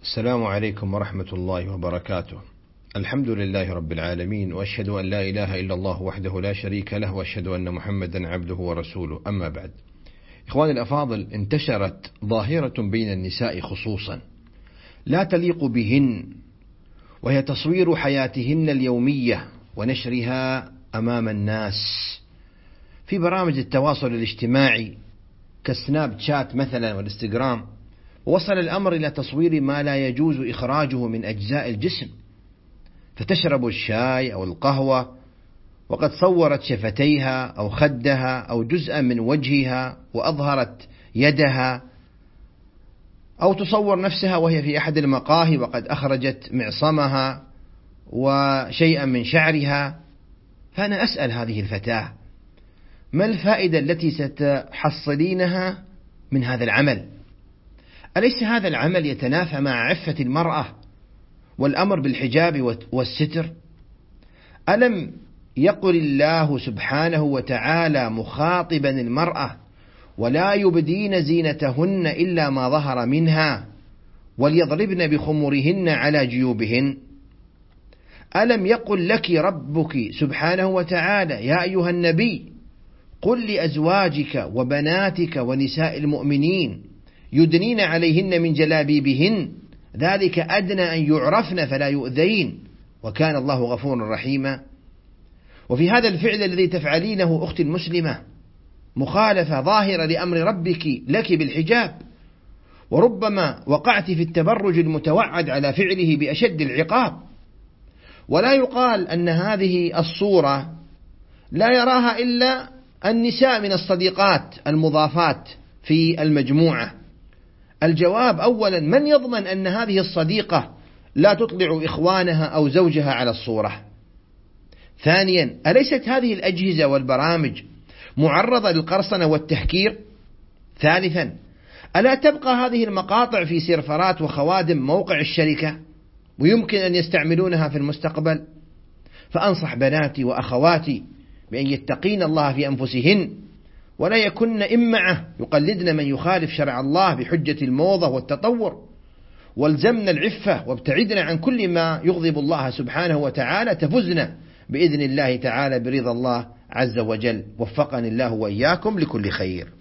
السلام عليكم ورحمة الله وبركاته. الحمد لله رب العالمين، وأشهد أن لا إله إلا الله وحده لا شريك له، وأشهد أن محمدا عبده ورسوله. أما بعد، إخواني الأفاضل، انتشرت ظاهرة بين النساء خصوصا لا تليق بهن، وهي تصوير حياتهن اليومية ونشرها أمام الناس في برامج التواصل الاجتماعي كالسناب شات مثلا والإنستغرام. وصل الأمر إلى تصوير ما لا يجوز إخراجه من أجزاء الجسم، فتشرب الشاي أو القهوة وقد صورت شفتيها أو خدها أو جزءا من وجهها وأظهرت يدها، أو تصور نفسها وهي في أحد المقاهي وقد أخرجت معصمها وشيئا من شعرها. فأنا أسأل هذه الفتاة: ما الفائدة التي ستحصلينها من هذا العمل؟ أليس هذا العمل يتنافى مع عفة المرأة والأمر بالحجاب والستر؟ ألم يقل الله سبحانه وتعالى مخاطبا المرأة: ولا يبدين زينتهن إلا ما ظهر منها وليضربن بخمرهن على جيوبهن؟ ألم يقل لك ربك سبحانه وتعالى: يا أيها النبي قل لأزواجك وبناتك ونساء المؤمنين يدنين عليهن من جلابيبهن ذلك أدنى أن يعرفن فلا يؤذين وكان الله غفورا رحيما؟ وفي هذا الفعل الذي تفعلينه أختي المسلمة مخالفة ظاهرة لأمر ربك لك بالحجاب، وربما وقعت في التبرج المتوعد على فعله بأشد العقاب. ولا يقال أن هذه الصورة لا يراها إلا النساء من الصديقات المضافات في المجموعة. الجواب: أولا، من يضمن أن هذه الصديقة لا تطلع إخوانها أو زوجها على الصورة؟ ثانيا، أليست هذه الأجهزة والبرامج معرضة للقرصنة والتهكير؟ ثالثا، ألا تبقى هذه المقاطع في سيرفرات وخوادم موقع الشركة ويمكن أن يستعملونها في المستقبل؟ فأنصح بناتي وأخواتي بأن يتقين الله في أنفسهن ولا يكن إمعة يقلدن من يخالف شرع الله بحجة الموضة والتطور، والزمن العفة وابتعدنا عن كل ما يغضب الله سبحانه وتعالى، تفزنا بإذن الله تعالى برضا الله عز وجل. وفقني الله وإياكم لكل خير.